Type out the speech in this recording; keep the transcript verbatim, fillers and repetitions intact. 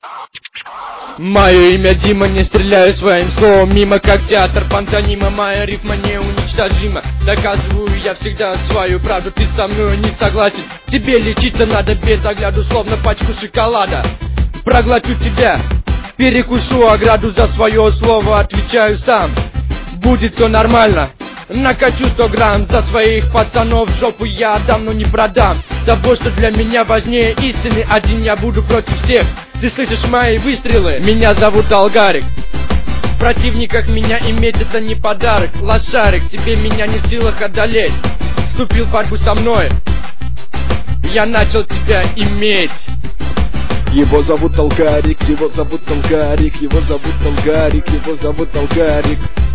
Мое имя Дима, не стреляю своим словом мимо, как театр пантонима. Моя рифма неуничтожима. Доказываю я всегда свою правду, ты со мной не согласен. Тебе лечиться надо без огляду, словно пачку шоколада. Проглочу тебя, перекушу ограду, за свое слово отвечаю сам. Будет все нормально. Накачу сто грамм, за своих пацанов жопу я отдам, но не продам. Того, что для меня важнее истины, один я буду против всех. Ты слышишь мои выстрелы? Меня зовут Алгарик. В противниках меня иметь это не подарок. Лошарик, тебе меня не в силах одолеть. Вступил в борьбу со мной, я начал тебя иметь. Его зовут Алгарик, его зовут Алгарик, его зовут Алгарик, его зовут Алгарик.